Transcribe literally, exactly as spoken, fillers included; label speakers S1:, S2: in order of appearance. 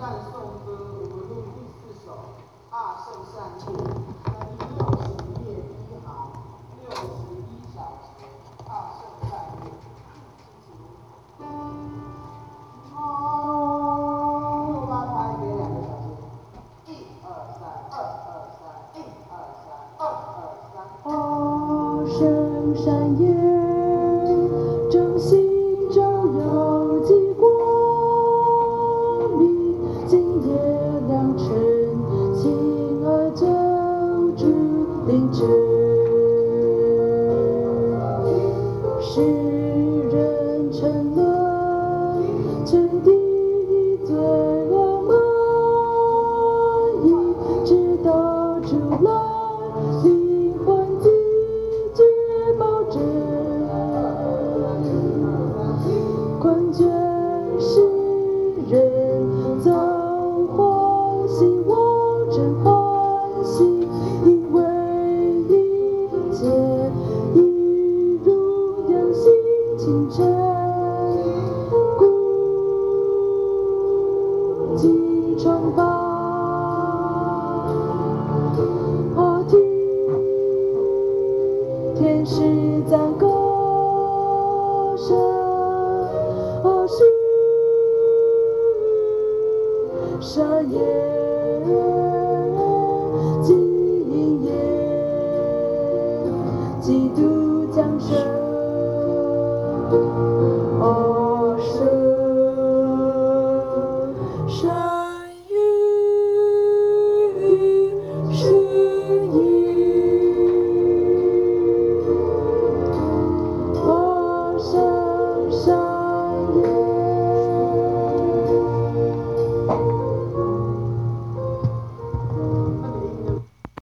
S1: 赞颂歌，我们录第四首《阿圣善乐》，在第六十页第一行，六十一小节《阿圣善乐》。哦，右八拍给两个小节，一二三，二二三，一二三，二二三。
S2: 阿圣善乐，正心照耀极光明，今夜良辰，晴儿久至凌晨。世人沉沦，全地最亮满意，直到主来，灵魂自觉保证，困倦世人早欢喜，我真欢喜，因为一切一如阳性清晨，古今传报，阿听天使赞歌声，阿是山野金叶，基督。